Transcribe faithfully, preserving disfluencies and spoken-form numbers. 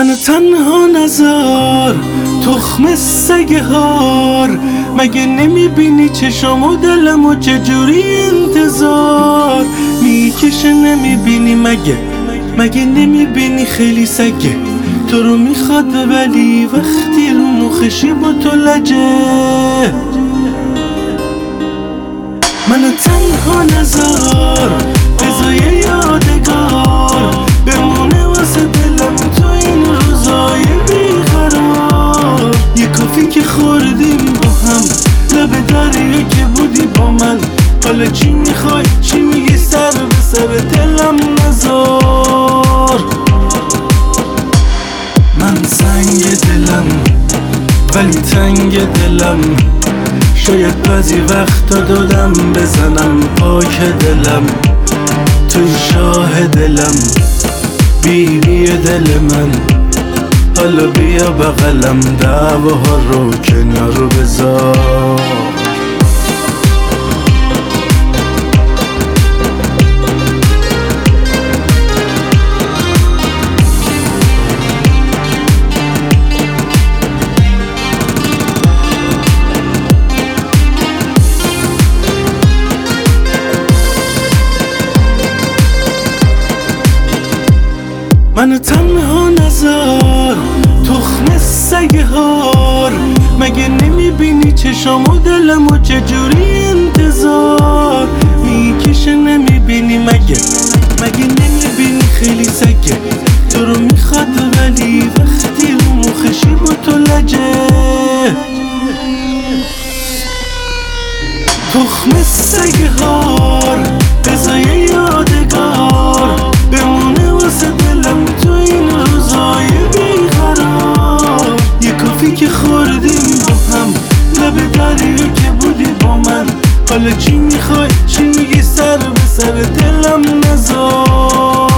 منو تنها نذار تخم سگ هار، مگه نمیبینی چشم و دلمو چجوری انتظار میکشه؟ نمیبینی مگه مگه نمیبینی خیلی سگه تو رو میخواد ولی وقتی رو مخشی با تو لجه. منو تنها نذار بذار یه یادگار بمونه واسه دلم تو این روزای بیقرار. یه کافی که خوردیم با هم لب دریا که بودی با من، حالا چی میخوای چی میگی سر به سر دلم نذار. من سنگ دلم ولی تنگ دلم، شاید بعضی وقتا دادم بزنم پاک دلم. توی شاه دلم بیبی دل من، حالا بیا بغلم دعواها رو کنار بذار. منو تنها نذار تخم سگ هار، مگه نمیبینی چشم و دلمو چجوری انتظار میکشه؟ نمیبینی مگه مگه نمیبینی خیلی سگه تو رو میخواد ولی وقتی رو مخشی با تو لجه. تخم سگ هار بذار یه یادگار بمونه واسه دلم تو این روزای بیقرار. یه کافی که خوردیم با هم لب دریا که بودی با من، حالا چی میخوای چی میگی سر به سر دلم نذار.